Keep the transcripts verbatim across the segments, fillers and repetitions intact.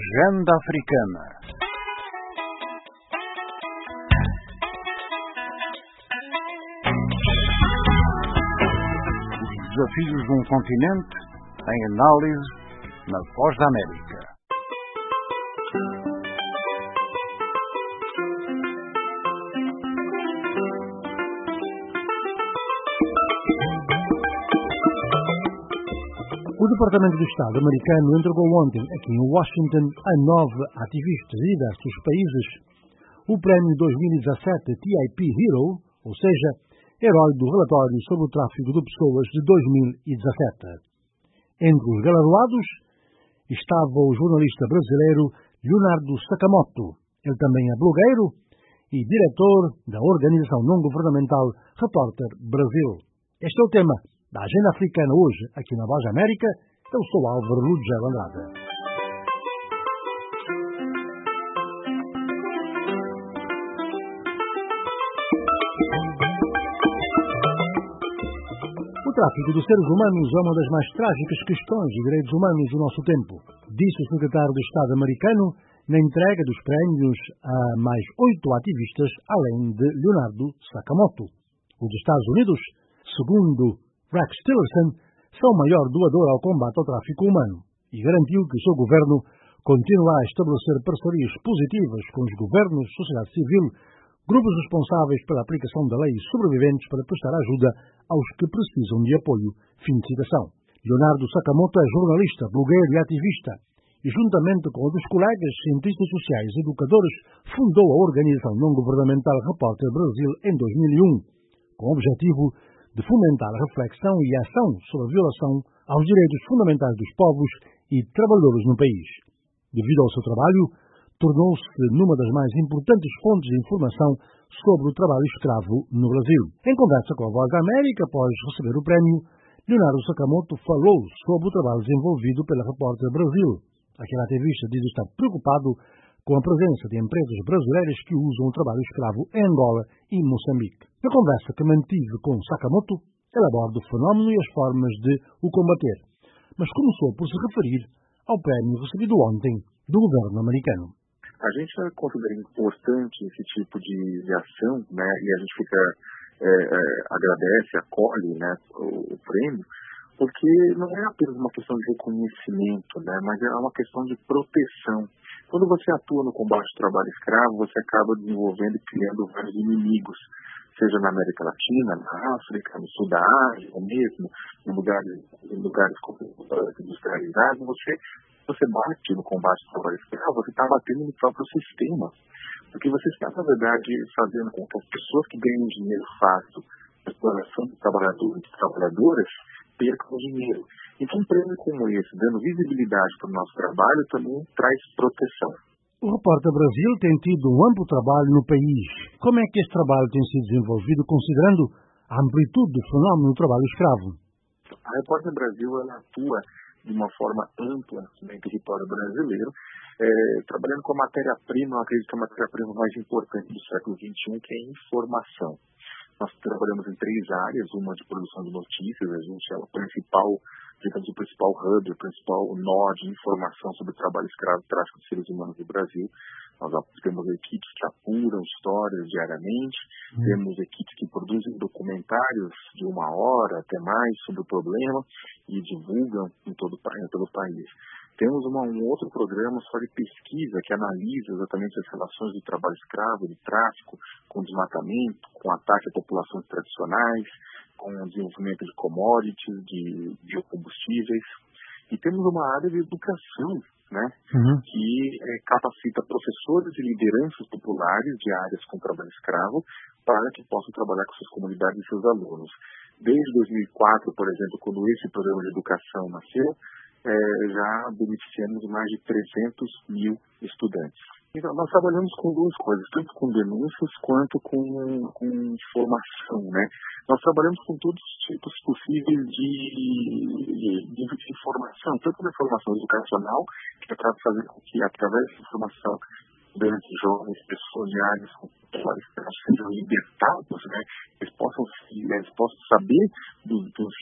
Agenda Africana. Os desafios de um continente em análise na Voz da América. O Departamento de Estado americano entregou ontem, aqui em Washington, a nove ativistas de diversos países o Prémio dois mil e dezassete T I P Hero, ou seja, Herói do Relatório sobre o Tráfico de Pessoas de dois mil e dezassete. Entre os galardoados estava o jornalista brasileiro Leonardo Sakamoto. Ele também é blogueiro e diretor da organização não-governamental Repórter Brasil. Este é o tema da Agenda Africana hoje, aqui na Voz da América. Eu sou Álvaro Lugero Andrade. O tráfico de seres humanos é uma das mais trágicas questões de direitos humanos do nosso tempo, disse o secretário de Estado americano na entrega dos prémios a mais oito ativistas, além de Leonardo Sakamoto. Os Estados Unidos, segundo Rex Tillerson, são o maior doador ao combate ao tráfico humano e garantiu que o seu governo continuará a estabelecer parcerias positivas com os governos, sociedade civil, grupos responsáveis pela aplicação da lei e sobreviventes para prestar ajuda aos que precisam de apoio. Fim de citação. Leonardo Sakamoto é jornalista, blogueiro e ativista e, juntamente com outros colegas, cientistas sociais e educadores, fundou a organização não-governamental Repórter Brasil em dois mil e um, com o objetivo de fomentar a reflexão e a ação sobre a violação aos direitos fundamentais dos povos e trabalhadores no país. Devido ao seu trabalho, tornou-se numa das mais importantes fontes de informação sobre o trabalho escravo no Brasil. Em conversa com a Voz da América, após receber o prémio, Leonardo Sakamoto falou sobre o trabalho desenvolvido pela Repórter Brasil. Aquele ativista diz estar preocupado com a presença de empresas brasileiras que usam o trabalho escravo em Angola e Moçambique. Na conversa que mantive com Sakamoto, ele aborda o fenómeno e as formas de o combater, mas começou por se referir ao prémio recebido ontem do governo americano. A gente considera importante esse tipo de, de ação, né, e a gente fica, é, é, agradece, acolhe, né, o, o prêmio, porque não é apenas uma questão de reconhecimento, né, mas é uma questão de proteção. Quando você atua no combate ao trabalho escravo, você acaba desenvolvendo e criando vários inimigos, seja na América Latina, na África, no sul da Ásia, ou mesmo em lugares, em lugares industrializados. Você, você bate no combate ao trabalho escravo, você está batendo no próprio sistema. Porque você está, na verdade, fazendo com que as pessoas que ganham dinheiro fácil da exploração de trabalhadores e trabalhadoras percam dinheiro. Então, um prêmio como esse, dando visibilidade para o nosso trabalho, também traz proteção. O Repórter Brasil tem tido um amplo trabalho no país. Como é que esse trabalho tem sido desenvolvido, considerando a amplitude do fenómeno do trabalho escravo? A Repórter Brasil ela atua de uma forma ampla no território brasileiro, é, trabalhando com a matéria-prima, eu acredito que a matéria-prima mais importante do século vinte e um, que é a informação. Nós trabalhamos em três áreas, uma de produção de notícias, a gente é o principal, digamos, o principal hub, o principal nó de informação sobre o trabalho escravo e tráfico de seres humanos no Brasil. Nós temos equipes que apuram histórias diariamente, hum. temos equipes que produzem documentários de uma hora até mais sobre o problema e divulgam em todo, em todo o país. Temos uma, um outro programa só de pesquisa que analisa exatamente as relações do trabalho escravo, de tráfico, com desmatamento, com ataque a populações tradicionais, com o desenvolvimento de commodities, de biocombustíveis. E temos uma área de educação, né, uhum. que é, capacita professores e lideranças populares de áreas com trabalho escravo para que possam trabalhar com suas comunidades e seus alunos. Desde dois mil e quatro, por exemplo, quando esse programa de educação nasceu, É, já beneficiamos mais de trezentos mil estudantes. Então, nós trabalhamos com duas coisas, tanto com denúncias quanto com, com informação, né? Nós trabalhamos com todos os tipos possíveis de, de, de informação, tanto na informação educacional, que é para fazer com que, através da informação, estudantes, jovens, pessoas de áreas com sejam libertados, né? Eles possam, eles possam saber dos, dos riscos que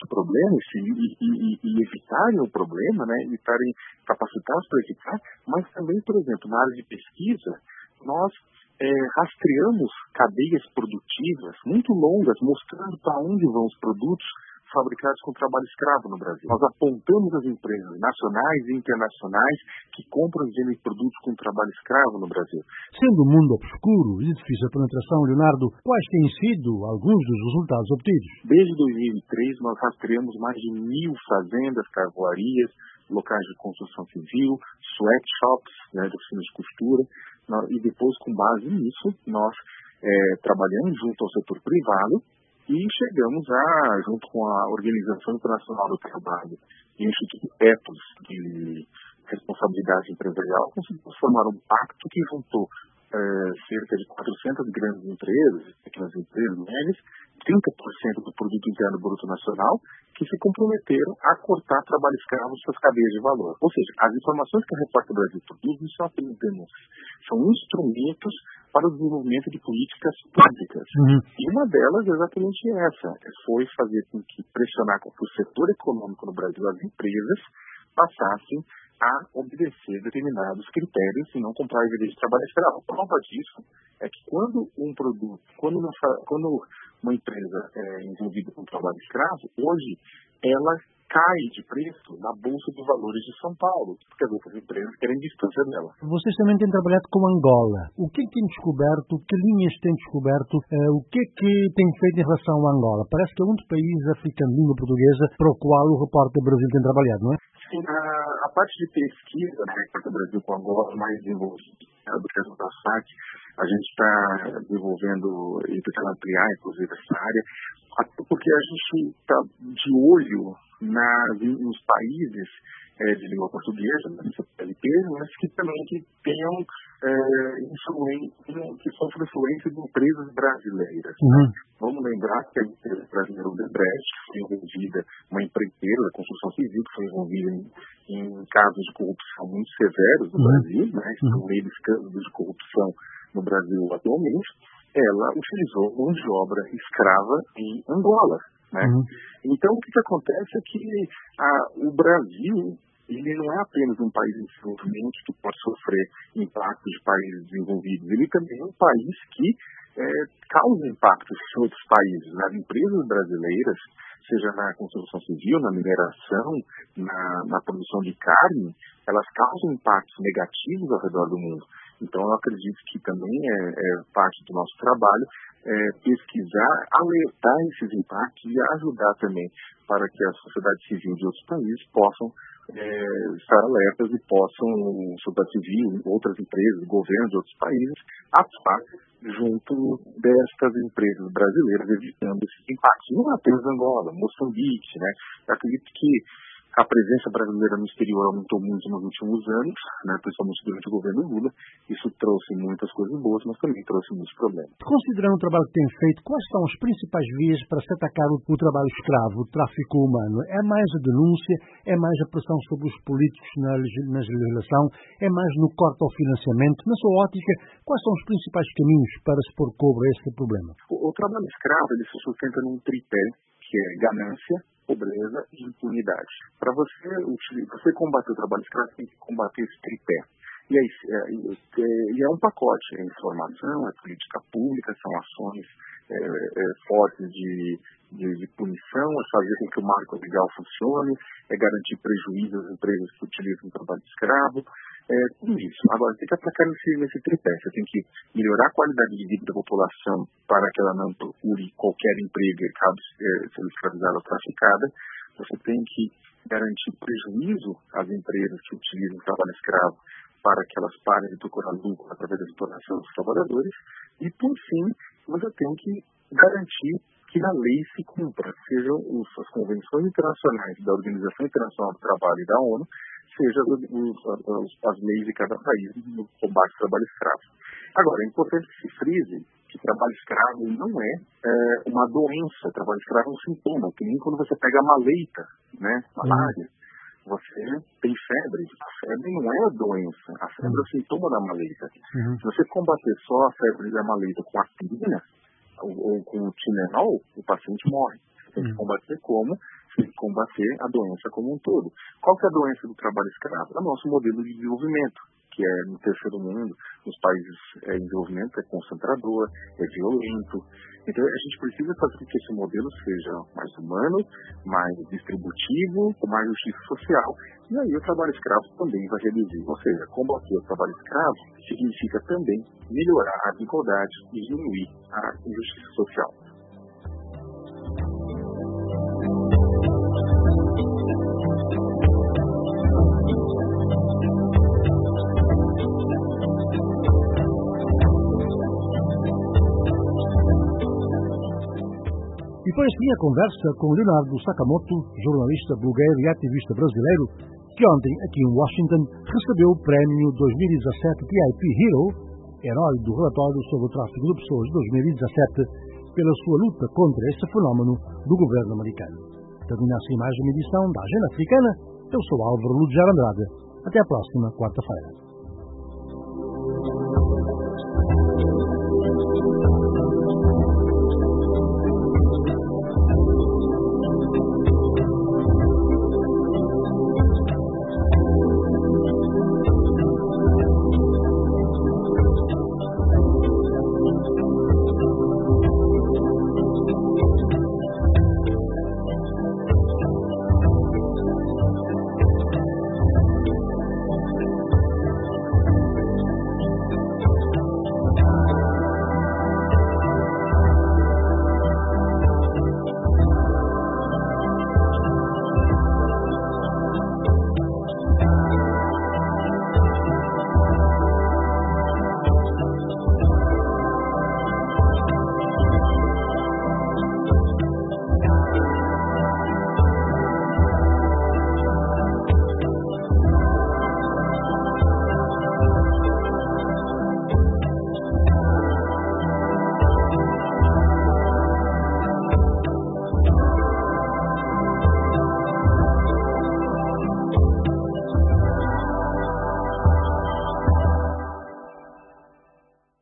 problema e, e, e evitarem o problema, né, evitarem, capacitá-los para evitar, mas também, por exemplo, na área de pesquisa, nós é, rastreamos cadeias produtivas muito longas, mostrando para onde vão os produtos fabricados com trabalho escravo no Brasil. Nós apontamos as empresas nacionais e internacionais que compram e vendem produtos com trabalho escravo no Brasil. Sendo o mundo obscuro e de difícil penetração, Leonardo, quais têm sido alguns dos resultados obtidos? Desde dois mil e três, nós rastreamos mais de mil fazendas, carvoarias, locais de construção civil, sweatshops, né, de oficinas de costura, e depois, com base nisso, nós é, trabalhamos junto ao setor privado e chegamos a, junto com a Organização Internacional do Trabalho e o Instituto Ethos de Responsabilidade Empresarial, conseguimos formar um pacto que juntou é, cerca de quatrocentas grandes empresas, pequenas empresas, médias, trinta por cento do produto interno bruto nacional, que se comprometeram a cortar trabalho escravo de suas cadeias de valor. Ou seja, as informações que a Repórter Brasil produz não são apenas denúncias, são instrumentos para o desenvolvimento de políticas públicas. Uhum. E uma delas é exatamente essa, foi fazer com que pressionar com que o setor econômico no Brasil, as empresas, passassem a obedecer determinados critérios e não comprar evidência de trabalho escravo. A prova disso é que quando um produto, quando uma, quando uma empresa é envolvida com trabalho escravo, hoje ela cai de preço na Bolsa de Valores de São Paulo, porque as outras empresas querem distância dela. Vocês também têm trabalhado com Angola. O que é que tem descoberto, que linhas têm descoberto, uh, o que é que tem feito em relação a Angola? Parece que é um dos países africanos de língua portuguesa para o qual o Repórter Brasil tem trabalhado, não é? Sim, a, a parte de pesquisa da Repórter Brasil com Angola mais desenvolvida do que a da S A C, a gente está desenvolvendo e tentando ampliar, inclusive, essa área, até porque a gente está de olho nas, nos países é, de língua portuguesa, na P L P, mas que também que tenham é, influência, que sofrem influência de empresas brasileiras. Uhum. Vamos lembrar que a empresa brasileira Odebrecht foi envolvida, uma empreiteira da construção civil, que foi envolvida em, em casos de corrupção muito severos no uhum. Brasil, né, no meio de escândalos de corrupção no Brasil atualmente. Ela utilizou mão de obra escrava em Angola. Né? Uhum. Então, o que, que acontece é que a, o Brasil, ele não é apenas um país em desenvolvimento que pode sofrer impactos de países desenvolvidos, ele também é um país que é, causa impactos em outros países. As empresas brasileiras, seja na construção civil, na mineração, na, na produção de carne, elas causam impactos negativos ao redor do mundo. Então, eu acredito que também é, é parte do nosso trabalho é, pesquisar, alertar esses impactos e ajudar também para que a sociedade civil de outros países possam é, estar alertas e possam, a sociedade civil, outras empresas, governos de outros países, atuar junto destas empresas brasileiras, evitando esses impactos. Não apenas Angola, Moçambique, né? Eu acredito que a presença brasileira no exterior aumentou muito nos últimos anos, né, principalmente durante o governo Lula. Isso trouxe muitas coisas boas, mas também trouxe muitos problemas. Considerando o trabalho que tem feito, quais são as principais vias para se atacar o, o trabalho escravo, o tráfico humano? É mais a denúncia? É mais a pressão sobre os políticos na, na legislação? É mais no corte ao financiamento? Na sua ótica, quais são os principais caminhos para se pôr cobre a esse problema? O, o trabalho escravo ele se sustenta num tripé, que é ganância, pobreza e impunidade. Para você, você combater o trabalho escravo, tem que combater esse tripé. E aí, é, é, é um pacote, é informação, é política pública, são ações é, é, fortes de, de, de punição, é fazer com que o marco legal funcione, é garantir prejuízo às empresas que utilizam o trabalho escravo, é tudo isso. Agora, tem que aplicar nesse, nesse tripé. Você tem que melhorar a qualidade de vida da população para que ela não procure qualquer emprego e acabe é, sendo escravizada ou traficada. Você tem que garantir prejuízo às empresas que utilizam o trabalho escravo para que elas parem de procurar lucro através da exploração dos trabalhadores. E, por fim, você tem que garantir que a lei se cumpra, sejam as convenções internacionais da Organização Internacional do Trabalho e da ONU, seja as leis de cada país no combate ao trabalho escravo. Agora, é importante que se frise que trabalho escravo não é, é uma doença, trabalho escravo é um sintoma, que nem quando você pega a maleita, né, malária, uhum. você tem febre. A febre não é a doença, a febre uhum. é o sintoma da maleita. Uhum. Se você combater só a febre da maleita com aspirina ou, ou com o Tilenol, o paciente morre. Você tem que combater como? combater a doença como um todo. Qual que é a doença do trabalho escravo? É o nosso modelo de desenvolvimento, que é no terceiro mundo, nos países é, em desenvolvimento, é concentrador, é violento. Então a gente precisa fazer com que esse modelo seja mais humano, mais distributivo, com mais justiça social. E aí o trabalho escravo também vai reduzir. Ou seja, combater o trabalho escravo significa também melhorar a desigualdade e diminuir a injustiça social. E foi assim a conversa com Leonardo Sakamoto, jornalista blogueiro e ativista brasileiro, que ontem, aqui em Washington, recebeu o prémio dois mil e dezassete T I P Hero, herói do relatório sobre o tráfico de pessoas de dois mil e dezassete, pela sua luta contra esse fenómeno do governo americano. Termina assim mais uma edição da Agenda Africana. Eu sou Álvaro Lujar Andrade. Até a próxima quarta-feira.